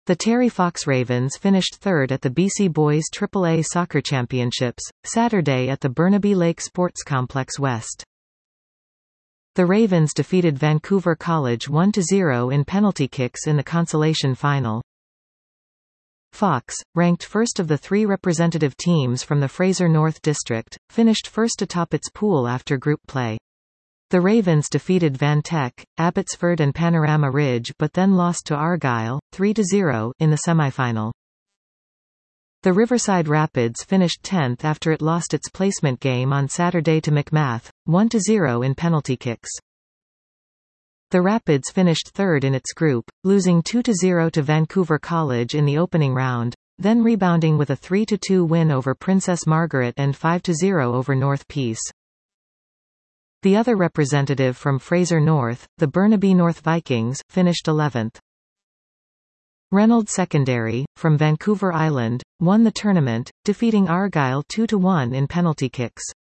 The Terry Fox Ravens finished third at the BC Boys AAA Soccer Championships, Saturday at the Burnaby Lake Sports Complex West. The Ravens defeated Vancouver College 1-0 in penalty kicks in the consolation final. Fox, ranked first of the three representative teams from the Fraser North District, finished first atop its pool after group play. The Ravens defeated Van Tech, Abbotsford and Panorama Ridge but then lost to Argyle, 3-0, in the semifinal. The Riverside Rapids finished 10th after it lost its placement game on Saturday to McMath, 1-0 in penalty kicks. The Rapids finished third in its group, losing 2-0 to Vancouver College in the opening round, then rebounding with a 3-2 win over Princess Margaret and 5-0 over North Peace. The other representative from Fraser North, the Burnaby North Vikings, finished 11th. Reynolds Secondary, from Vancouver Island, won the tournament, defeating Argyle 2-1 in penalty kicks.